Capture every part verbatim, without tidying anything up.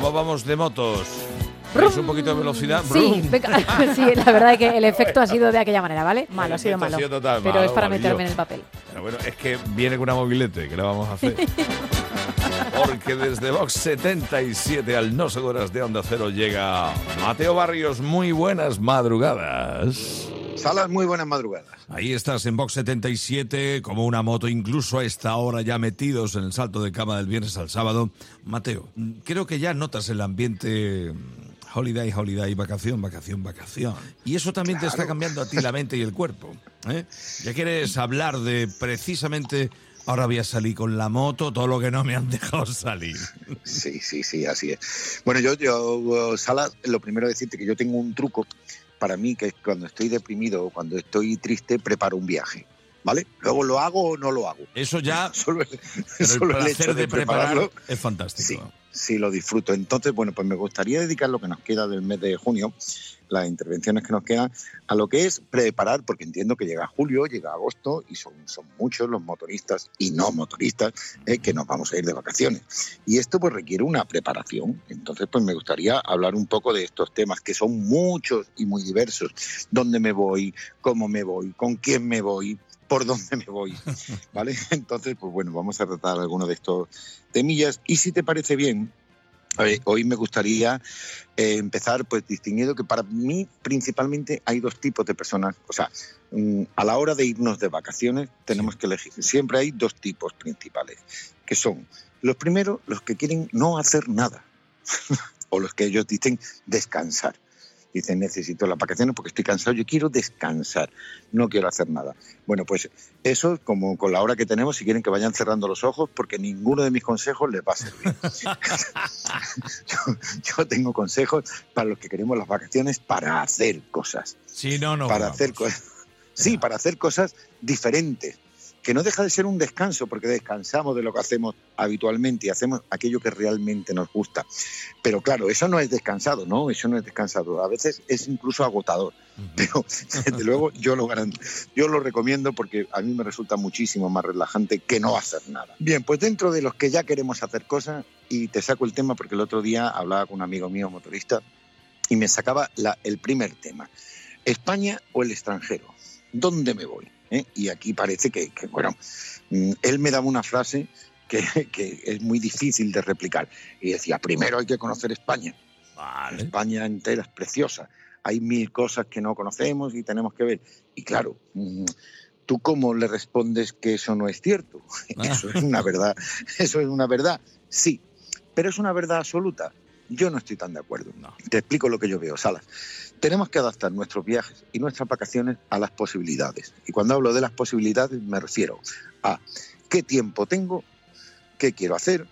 ¿Cómo vamos de motos? ¿Es un poquito de velocidad? Sí, venga, sí, la verdad es que el efecto ha sido de aquella manera, ¿vale? Malo, El ha sido efecto ha malo. sido total pero malo, es para malillo. meterme en el papel. Pero bueno, es que viene con una mobilete, ¿qué le vamos a hacer? Porque desde Vox setenta y siete al No Seguras de Onda Cero llega Mateo Barrios. Muy buenas madrugadas. Salas, muy buenas madrugadas. Ahí estás en Vox setenta y siete, como una moto, incluso a esta hora ya metidos en el salto de cama del viernes al sábado. Mateo, creo que ya notas el ambiente holiday, holiday, vacación, vacación, vacación. Y eso también claro. te está cambiando a ti la mente y el cuerpo, ¿eh? Ya quieres hablar de precisamente... Ahora voy a salir con la moto, todo lo que no me han dejado salir. Sí, sí, sí, así es. Bueno, yo, yo Salas, lo primero es decirte que yo tengo un truco para mí, que es cuando estoy deprimido o cuando estoy triste, preparo un viaje, ¿vale? Luego lo hago o no lo hago. Eso ya, solo, pero solo el placer el de, de prepararlo es fantástico. Sí, sí, lo disfruto. Entonces, bueno, pues me gustaría dedicar lo que nos queda del mes de junio, las intervenciones que nos quedan, a lo que es preparar, porque entiendo que llega julio, llega agosto y son, son muchos los motoristas y no motoristas eh, que nos vamos a ir de vacaciones. Y esto pues requiere una preparación. Entonces pues me gustaría hablar un poco de estos temas que son muchos y muy diversos. ¿Dónde me voy? ¿Cómo me voy? ¿Con quién me voy? ¿Por dónde me voy? ¿Vale? Entonces pues bueno, vamos a tratar algunos de estos temillas y si te parece bien, Eh, hoy me gustaría eh, empezar pues distinguiendo que para mí principalmente hay dos tipos de personas. O sea, mm, a la hora de irnos de vacaciones tenemos sí. que elegir. Siempre hay dos tipos principales, que son los primeros, los que quieren no hacer nada, o los que ellos dicen descansar. Dicen, necesito las vacaciones porque estoy cansado, yo quiero descansar, no quiero hacer nada. Bueno, pues eso, como con la hora que tenemos, si quieren que vayan cerrando los ojos, porque ninguno de mis consejos les va a servir. yo, yo tengo consejos para los que queremos las vacaciones para hacer cosas. Sí, no, no. Para vamos. hacer cosas. Sí, para hacer cosas diferentes. Que no deja de ser un descanso, porque descansamos de lo que hacemos habitualmente y hacemos aquello que realmente nos gusta. Pero claro, eso no es descansado, ¿no? Eso no es descansado. A veces es incluso agotador. Uh-huh. Pero, desde luego, yo lo garantizo. Yo lo recomiendo porque a mí me resulta muchísimo más relajante que no hacer nada. Bien, pues dentro de los que ya queremos hacer cosas, y te saco el tema porque el otro día hablaba con un amigo mío motorista y me sacaba la, el primer tema. ¿España o el extranjero? ¿Dónde me voy? ¿Eh? Y aquí parece que, que, bueno, él me daba una frase que, que es muy difícil de replicar. Y decía, primero hay que conocer España. Vale. España entera es preciosa. Hay mil cosas que no conocemos y tenemos que ver. Y claro, ¿tú cómo le respondes que eso no es cierto? Ah. Eso es una verdad. Eso es una verdad, sí. Pero es una verdad absoluta. Yo no estoy tan de acuerdo. No. Te explico lo que yo veo, Salas. Tenemos que adaptar nuestros viajes y nuestras vacaciones a las posibilidades. Y cuando hablo de las posibilidades me refiero a qué tiempo tengo, qué quiero hacer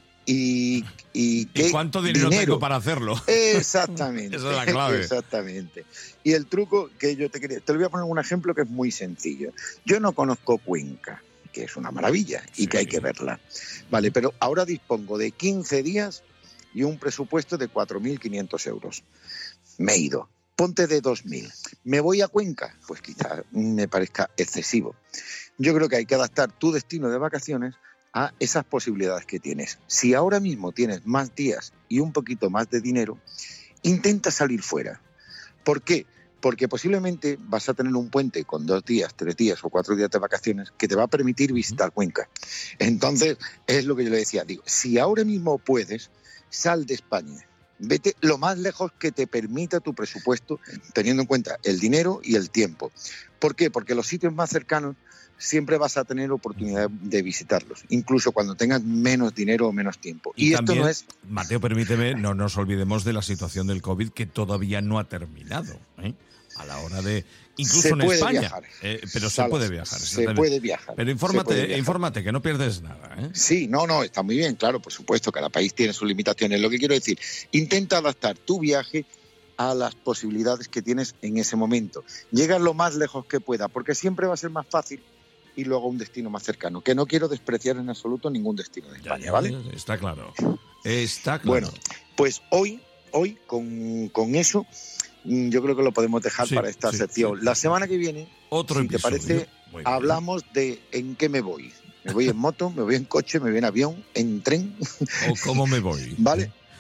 y, y, qué ¿Y cuánto dinero, dinero tengo para hacerlo. Exactamente. Esa es la clave. Exactamente. Y el truco que yo te quería... Te lo voy a poner un ejemplo que es muy sencillo. Yo no conozco Cuenca, que es una maravilla y sí. que hay que verla. Vale, pero ahora dispongo de quince días y un presupuesto de cuatro mil quinientos euros. Me he ido. Ponte de dos mil. ¿Me voy a Cuenca? Pues quizás me parezca excesivo. Yo creo que hay que adaptar tu destino de vacaciones a esas posibilidades que tienes. Si ahora mismo tienes más días y un poquito más de dinero, intenta salir fuera. ¿Por qué? Porque posiblemente vas a tener un puente con dos días, tres días o cuatro días de vacaciones que te va a permitir visitar Cuenca. Entonces, es lo que yo le decía. Digo, si ahora mismo puedes, sal de España. Vete lo más lejos que te permita tu presupuesto, teniendo en cuenta el dinero y el tiempo. ¿Por qué? Porque los sitios más cercanos siempre vas a tener oportunidad de visitarlos, incluso cuando tengas menos dinero o menos tiempo. Y, y también, esto no es... Mateo, permíteme, no nos olvidemos de la situación del COVID que todavía no ha terminado, ¿eh? A la hora de... Incluso se en puede España, viajar. Eh, pero Salas, se puede viajar. Se puede viajar. Pero infórmate, puede viajar. infórmate, que no pierdes nada, ¿eh? Sí, no, no, está muy bien, claro, por supuesto, cada país tiene sus limitaciones. Lo que quiero decir, intenta adaptar tu viaje a las posibilidades que tienes en ese momento. Llega lo más lejos que pueda, porque siempre va a ser más fácil y luego a un destino más cercano, que no quiero despreciar en absoluto ningún destino de España, ya, ya, ¿vale? Está claro, está claro. Bueno, pues hoy, hoy con, con eso... yo creo que lo podemos dejar sí, para esta sí, sección. Sí, la semana que viene, otro si episodio. te parece, hablamos de en qué me voy. ¿Me voy en moto, me voy en coche, me voy en avión, en tren? ¿O cómo me voy? ¿Vale?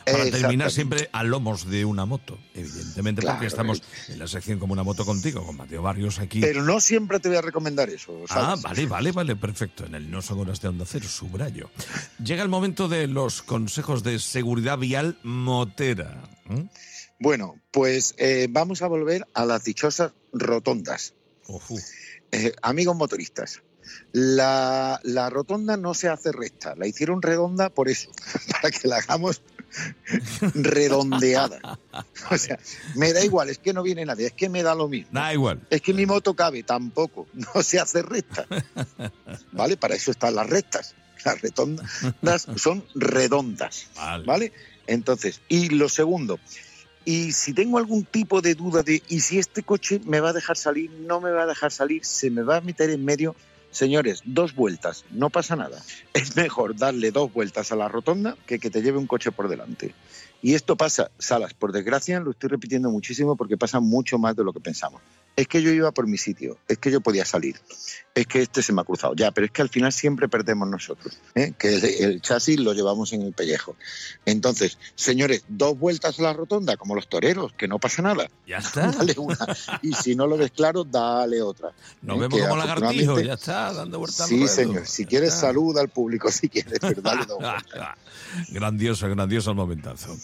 Para terminar siempre a lomos de una moto, evidentemente, claro, porque estamos en la sección Como una moto contigo, con Mateo Barrios aquí. Pero no siempre te voy a recomendar eso, ¿sabes? Ah, vale, vale, vale, perfecto. En el No Son Horas de Onda Cero, subrayo. Llega el momento de los consejos de seguridad vial motera. ¿Mm? Bueno, pues eh, vamos a volver a las dichosas rotondas. Uh-huh. Eh, amigos motoristas, la, la rotonda no se hace recta, la hicieron redonda por eso, para que la hagamos redondeada. O sea, me da igual, es que no viene nadie, es que me da lo mismo. Da igual. Es que mi moto cabe, tampoco, no se hace recta. ¿Vale? Para eso están las rectas. Las rotondas son redondas. Vale. ¿Vale? Entonces, y lo segundo, y si tengo algún tipo de duda de, ¿y si este coche me va a dejar salir, no me va a dejar salir, se me va a meter en medio? Señores, dos vueltas, no pasa nada. Es mejor darle dos vueltas a la rotonda que que te lleve un coche por delante. Y esto pasa, Salas, por desgracia, lo estoy repitiendo muchísimo porque pasa mucho más de lo que pensamos. Es que yo iba por mi sitio, es que yo podía salir, es que este se me ha cruzado. Ya, pero es que al final siempre perdemos nosotros, ¿eh? Que el, el chasis lo llevamos en el pellejo. Entonces, señores, dos vueltas a la rotonda, como los toreros, que no pasa nada. Ya está. Dale una. Y si no lo ves claro, dale otra. Nos ¿eh? vemos que como lagartijo, ya está, dando vueltas. Sí, señor. Si quieres, está. Saluda al público, si quieres, pero dale dos vueltas. Grandioso, grandioso el momentazo.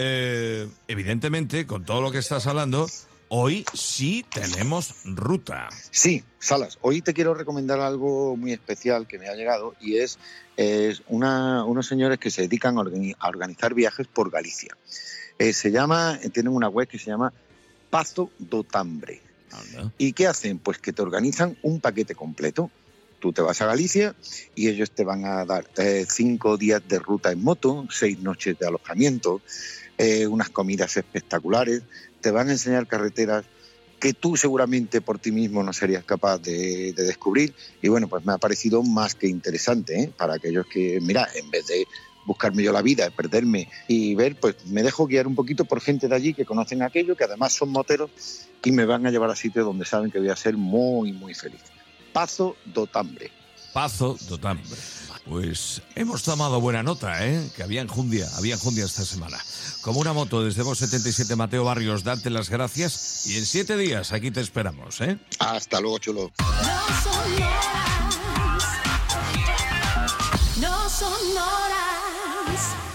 Eh, evidentemente, con todo lo que estás hablando, hoy sí tenemos ruta. Sí, Salas, hoy te quiero recomendar algo muy especial que me ha llegado y es, es una, unos señores que se dedican a, organi- a organizar viajes por Galicia. Eh, se llama, tienen una web que se llama Pazo do Tambre. ¿Anda? ¿Y qué hacen? Pues que te organizan un paquete completo. Tú te vas a Galicia y ellos te van a dar eh, cinco días de ruta en moto, seis noches de alojamiento, eh, unas comidas espectaculares, te van a enseñar carreteras que tú seguramente por ti mismo no serías capaz de, de descubrir. Y bueno, pues me ha parecido más que interesante, ¿eh? Para aquellos que, mira, en vez de buscarme yo la vida, perderme y ver, pues me dejo guiar un poquito por gente de allí que conocen aquello, que además son moteros y me van a llevar a sitios donde saben que voy a ser muy, muy feliz. Pazo do Tambre. Pazo do Tambre. Pues hemos tomado buena nota, ¿eh? Que había enjundia, había enjundia esta semana. Como una moto desde Voz setenta y siete, Mateo Barrios, darte las gracias y en siete días aquí te esperamos, ¿eh? Hasta luego, chulo. No son horas, no son horas.